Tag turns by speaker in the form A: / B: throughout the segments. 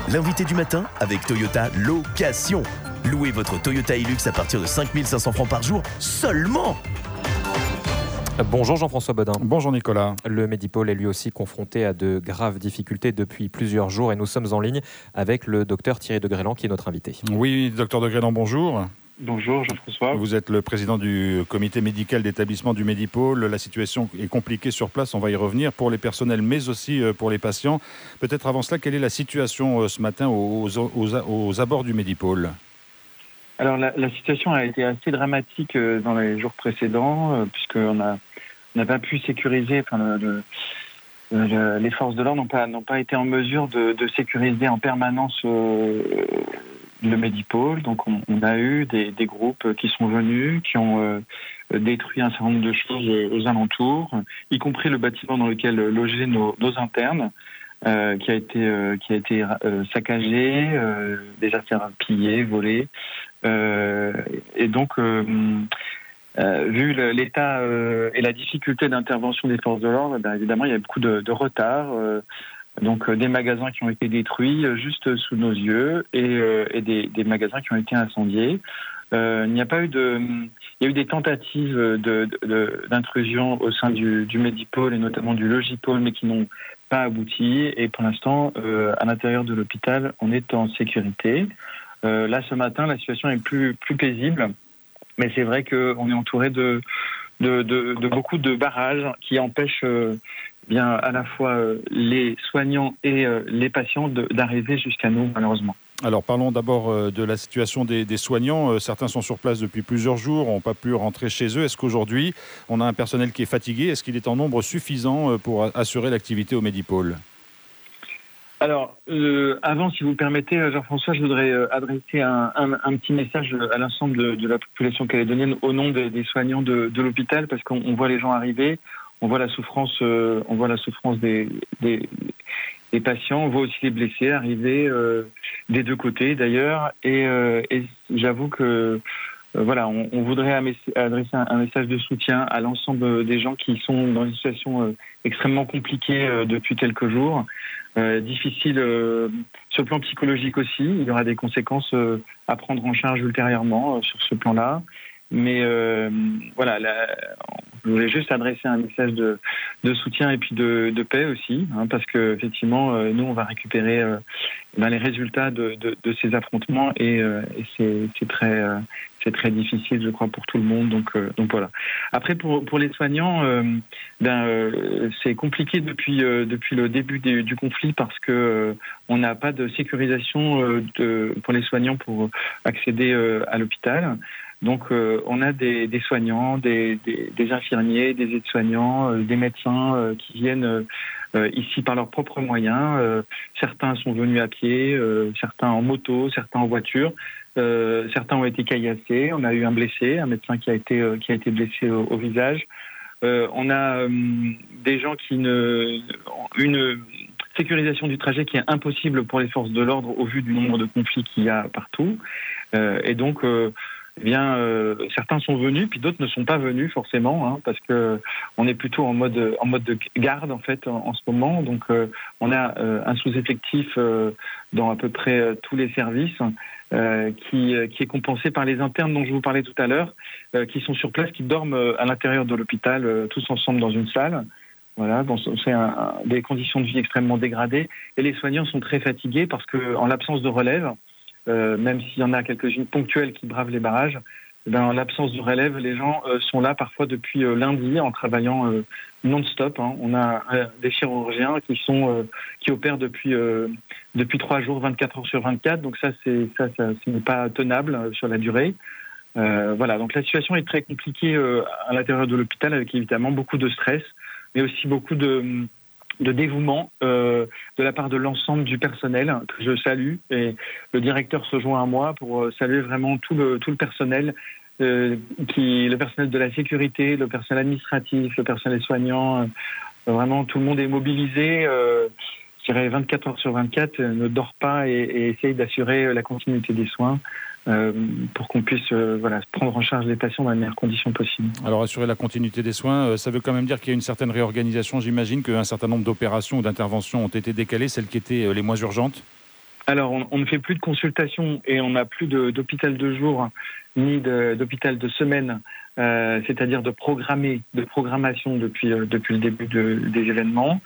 A: L'invité du matin avec Toyota Location. Louez votre Toyota Hilux à partir de 5 500 francs par jour seulement.
B: Bonjour Jean-François Bodin.
C: Bonjour Nicolas.
B: Le Medipôle est lui aussi confronté à de graves difficultés depuis plusieurs jours et nous sommes en ligne avec le docteur Thierry de Grélan qui est notre invité.
C: Oui, docteur de Grélan, bonjour.
D: Bonjour Jean-François.
C: Vous êtes le président du comité médical d'établissement du Medipôle. La situation est compliquée sur place, on va y revenir, pour les personnels mais aussi pour les patients. Peut-être avant cela, quelle est la situation ce matin aux abords du Medipôle ?
D: Alors la situation a été assez dramatique dans les jours précédents puisqu'on n'a pas pu sécuriser, les forces de l'ordre n'ont pas été en mesure de sécuriser en permanence le Medipôle. Donc on a eu des groupes qui sont venus, qui ont détruit un certain nombre de choses aux alentours, y compris le bâtiment dans lequel logeaient nos internes, qui a été saccagé, des affaires pillées, volées. Et donc, vu l'état et la difficulté d'intervention des forces de l'ordre, évidemment, il y a beaucoup de retard. Donc, des magasins qui ont été détruits juste sous nos yeux et des magasins qui ont été incendiés. Il y a eu des tentatives d'intrusion au sein du Medipôle et notamment du Logipôle, mais qui n'ont pas abouti. Et pour l'instant, à l'intérieur de l'hôpital, on est en sécurité. Là, ce matin, la situation est plus paisible, mais c'est vrai qu'on est entouré de beaucoup de barrages qui empêchent bien à la fois les soignants et les patients d'arriver jusqu'à nous, malheureusement.
C: Alors parlons d'abord de la situation des soignants. Certains sont sur place depuis plusieurs jours, n'ont pas pu rentrer chez eux. Est-ce qu'aujourd'hui, on a un personnel qui est fatigué ? Est-ce qu'il est en nombre suffisant pour assurer l'activité au Medipôle ?
D: Alors, avant, si vous le permettez, Jean-François, je voudrais adresser un petit message à l'ensemble de la population calédonienne au nom des soignants de l'hôpital, parce qu'on voit les gens arriver, on voit la souffrance des patients, on voit aussi les blessés arriver des deux côtés d'ailleurs, et j'avoue que on voudrait adresser un message de soutien à l'ensemble des gens qui sont dans une situation extrêmement compliquée depuis quelques jours. Difficile sur le plan psychologique aussi. Il y aura des conséquences à prendre en charge ultérieurement sur ce plan-là. Mais je voulais juste adresser un message de soutien et puis de paix aussi, parce que effectivement, nous, on va récupérer les résultats de ces affrontements et c'est très difficile, je crois, pour tout le monde. Donc voilà. Après, pour les soignants, c'est compliqué depuis le début du conflit parce que on n'a pas de sécurisation pour les soignants pour accéder à l'hôpital. Donc, on a des soignants, des infirmiers, des aides-soignants, des médecins qui viennent ici par leurs propres moyens. Certains sont venus à pied, certains en moto, certains en voiture. Certains ont été caillassés. On a eu un blessé, un médecin qui a été blessé au visage. On a des gens qui une sécurisation du trajet qui est impossible pour les forces de l'ordre au vu du nombre de conflits qu'il y a partout. Et donc certains sont venus, puis d'autres ne sont pas venus forcément, parce que on est plutôt en mode de garde en fait en ce moment. Donc on a un sous-effectif dans à peu près tous les services qui est compensé par les internes dont je vous parlais tout à l'heure, qui sont sur place, qui dorment à l'intérieur de l'hôpital tous ensemble dans une salle. Voilà, donc c'est des conditions de vie extrêmement dégradées et les soignants sont très fatigués parce que en l'absence de relève, même s'il y en a quelques-unes ponctuelles qui bravent les barrages, en l'absence de relève, les gens sont là parfois depuis lundi en travaillant non-stop. On a des chirurgiens qui opèrent depuis 3 jours, 24 heures sur 24. Donc ça ce n'est pas tenable sur la durée. Donc la situation est très compliquée à l'intérieur de l'hôpital avec évidemment beaucoup de stress, mais aussi beaucoup de dévouement de la part de l'ensemble du personnel que je salue, et le directeur se joint à moi pour saluer vraiment tout le personnel, le personnel de la sécurité, le personnel administratif, le personnel soignant, vraiment tout le monde est mobilisé, je dirais 24 heures sur 24, ne dort pas et essaye d'assurer la continuité des soins. Pour qu'on puisse prendre en charge les patients dans les meilleures conditions possibles.
C: Alors assurer la continuité des soins, ça veut quand même dire qu'il y a une certaine réorganisation. J'imagine qu'un certain nombre d'opérations ou d'interventions ont été décalées, celles qui étaient les moins urgentes.
D: Alors, on ne fait plus de consultation et on n'a plus d'hôpital de jour ni d'hôpital de semaine, c'est-à-dire de programmation depuis le début des événements.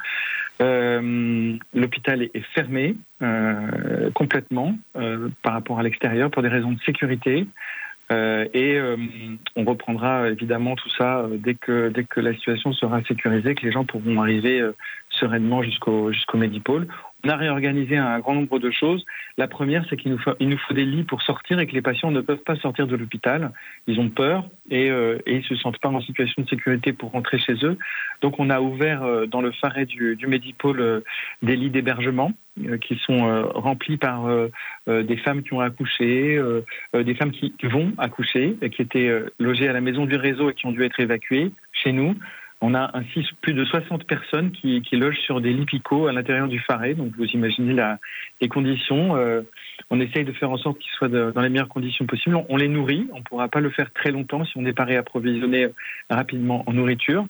D: L'hôpital est fermé complètement par rapport à l'extérieur pour des raisons de sécurité. Et on reprendra évidemment tout ça dès que la situation sera sécurisée, que les gens pourront arriver sereinement jusqu'au Medipôle. On a réorganisé un grand nombre de choses. La première, c'est qu'il nous faut des lits pour sortir et que les patients ne peuvent pas sortir de l'hôpital. Ils ont peur et ils se sentent pas en situation de sécurité pour rentrer chez eux. Donc on a ouvert dans le Pharet du Medipôle des lits d'hébergement qui sont remplis par des femmes qui ont accouché, des femmes qui vont accoucher, qui étaient logées à la maison du réseau et qui ont dû être évacuées chez nous. On a ainsi plus de 60 personnes qui logent sur des lits picots à l'intérieur du Pharet. Donc vous imaginez les conditions. On essaye de faire en sorte qu'ils soient dans les meilleures conditions possibles. On les nourrit. On ne pourra pas le faire très longtemps si on n'est pas réapprovisionné rapidement en nourriture.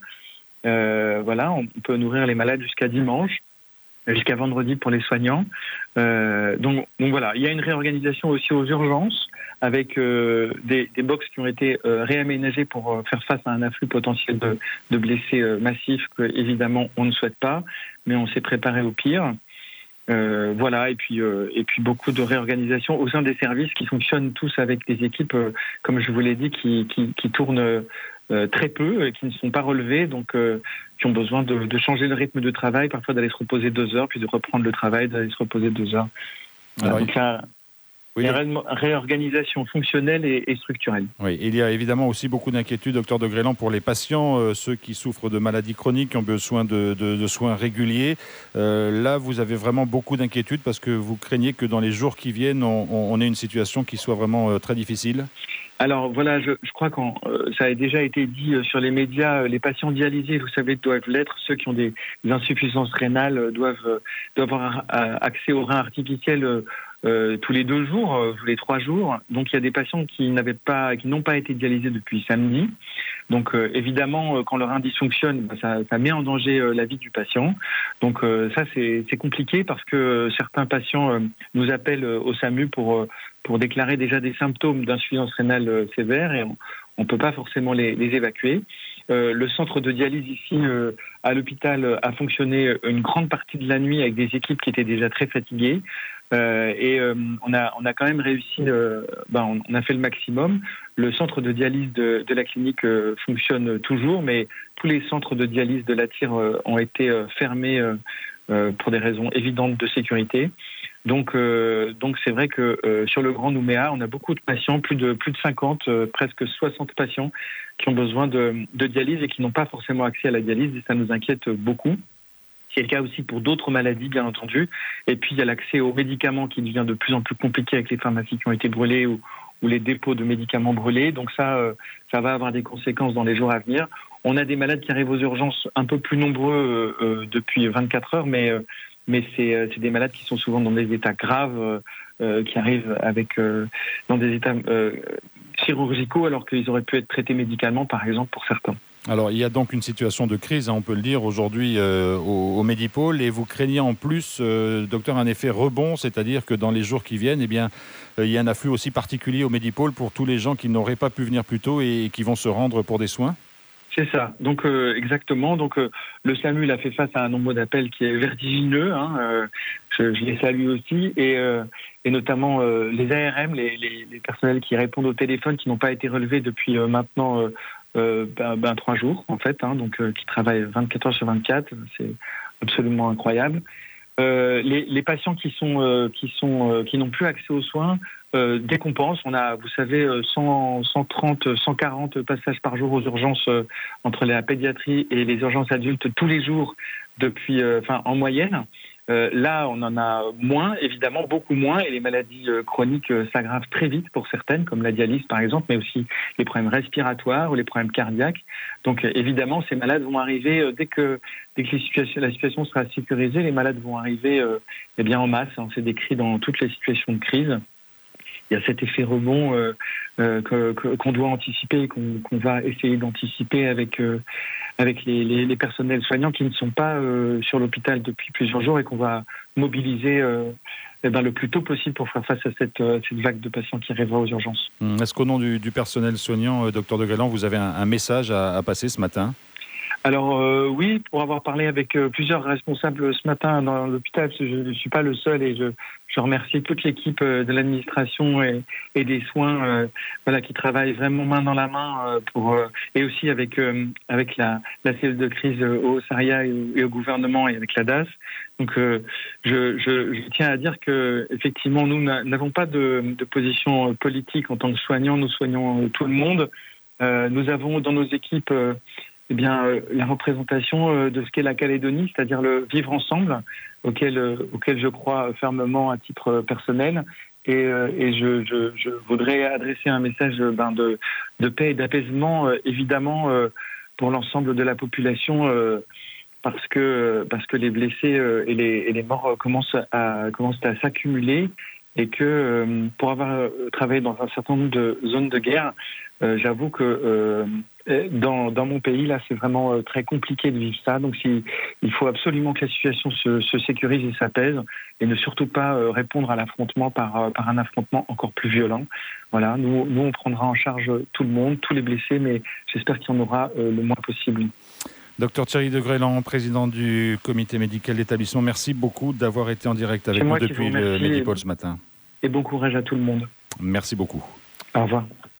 D: On peut nourrir les malades jusqu'à dimanche, jusqu'à vendredi pour les soignants. Donc voilà, il y a une réorganisation aussi aux urgences avec des box qui ont été réaménagées pour faire face à un afflux potentiel de blessés massifs que évidemment on ne souhaite pas, mais on s'est préparé au pire. Et puis beaucoup de réorganisation au sein des services qui fonctionnent tous avec des équipes, comme je vous l'ai dit, qui tournent très peu et qui ne sont pas relevés, donc qui ont besoin de changer le rythme de travail, parfois d'aller se reposer 2 heures, puis de reprendre le travail, d'aller se reposer 2 heures.
C: Alors,
D: donc il y a une réorganisation fonctionnelle et structurelle.
C: Oui, il y a évidemment aussi beaucoup d'inquiétudes, docteur de Grélan, pour les patients, ceux qui souffrent de maladies chroniques, qui ont besoin de soins réguliers. Là, vous avez vraiment beaucoup d'inquiétudes parce que vous craignez que dans les jours qui viennent, on ait une situation qui soit vraiment très difficile.
D: Alors voilà, je crois que ça a déjà été dit sur les médias, les patients dialysés, vous savez, doivent l'être. Ceux qui ont des insuffisances rénales doivent avoir accès aux reins artificiels tous les 2 jours, tous les 3 jours. Donc il y a des patients qui n'ont pas été dialysés depuis samedi. Donc évidemment, quand le rein dysfonctionne, ça met en danger la vie du patient. Donc ça c'est compliqué parce que certains patients nous appellent au SAMU pour déclarer déjà des symptômes d'insuffisance rénale sévère et on ne peut pas forcément les évacuer. Le centre de dialyse ici à l'hôpital a fonctionné une grande partie de la nuit avec des équipes qui étaient déjà très fatiguées. On a quand même réussi, on a fait le maximum. Le centre de dialyse de la clinique fonctionne toujours, mais tous les centres de dialyse de la Tire ont été fermés pour des raisons évidentes de sécurité. Donc c'est vrai que sur le Grand Nouméa, on a beaucoup de patients, plus de 50, presque 60 patients qui ont besoin de dialyse et qui n'ont pas forcément accès à la dialyse et ça nous inquiète beaucoup. C'est le cas aussi pour d'autres maladies, bien entendu. Et puis, il y a l'accès aux médicaments qui devient de plus en plus compliqué avec les pharmacies qui ont été brûlées ou les dépôts de médicaments brûlés. Donc ça va avoir des conséquences dans les jours à venir. On a des malades qui arrivent aux urgences un peu plus nombreux depuis 24 heures, mais c'est des malades qui sont souvent dans des états graves, qui arrivent dans des états chirurgicaux alors qu'ils auraient pu être traités médicalement, par exemple, pour certains.
C: Alors, il y a donc une situation de crise, on peut le dire, aujourd'hui au Medipôle. Et vous craignez en plus, docteur, un effet rebond, c'est-à-dire que dans les jours qui viennent, il y a un afflux aussi particulier au Medipôle pour tous les gens qui n'auraient pas pu venir plus tôt et qui vont se rendre pour des soins.
D: C'est ça. Donc exactement. Donc le SAMU a fait face à un nombre d'appels qui est vertigineux. Je les salue aussi et notamment les ARM, les personnels qui répondent au téléphone qui n'ont pas été relevés depuis maintenant 3 jours en fait. Donc qui travaillent 24 heures sur 24. C'est absolument incroyable. Les patients qui n'ont plus accès aux soins, dès qu'on pense, on a, vous savez, 130, 140 passages par jour aux urgences entre la pédiatrie et les urgences adultes tous les jours depuis, en moyenne. Là, on en a moins, évidemment, beaucoup moins, et les maladies chroniques s'aggravent très vite pour certaines, comme la dialyse par exemple, mais aussi les problèmes respiratoires ou les problèmes cardiaques. Donc évidemment, ces malades vont arriver, dès que la situation sera sécurisée, les malades vont arriver en masse. C'est décrit dans toutes les situations de crise. Il y a cet effet rebond qu'on doit anticiper, qu'on va essayer d'anticiper avec les personnels soignants qui ne sont pas sur l'hôpital depuis plusieurs jours et qu'on va mobiliser le plus tôt possible pour faire face à cette vague de patients qui arrivera aux urgences.
C: Est-ce qu'au nom du personnel soignant, docteur de Grélan, vous avez un message à passer ce matin ?
D: Alors oui, pour avoir parlé avec plusieurs responsables ce matin dans l'hôpital, parce que je ne suis pas le seul et je remercie toute l'équipe de l'administration et des soins qui travaillent vraiment main dans la main et aussi avec la cellule de crise au SARIA et au gouvernement et avec la DAS. Donc je tiens à dire que effectivement nous n'avons pas de position politique en tant que soignants, nous soignons tout le monde. Nous avons dans nos équipes la représentation de ce qu'est la Calédonie, c'est-à-dire le vivre ensemble, auquel je crois fermement à titre personnel. Et je voudrais adresser un message de paix et d'apaisement, évidemment, pour l'ensemble de la population, parce que les blessés et les morts commencent à s'accumuler. Et que pour avoir travaillé dans un certain nombre de zones de guerre, j'avoue que dans mon pays, là, c'est vraiment très compliqué de vivre ça. Donc il faut absolument que la situation se sécurise et s'apaise, et ne surtout pas répondre à l'affrontement par un affrontement encore plus violent. Voilà, nous on prendra en charge tout le monde, tous les blessés, mais j'espère qu'il y en aura le moins possible.
C: Docteur Thierry de Grélan, président du comité médical d'établissement, merci beaucoup d'avoir été en direct avec nous depuis le Medipôle ce matin.
D: Et bon courage à tout le monde.
C: Merci beaucoup.
D: Au revoir.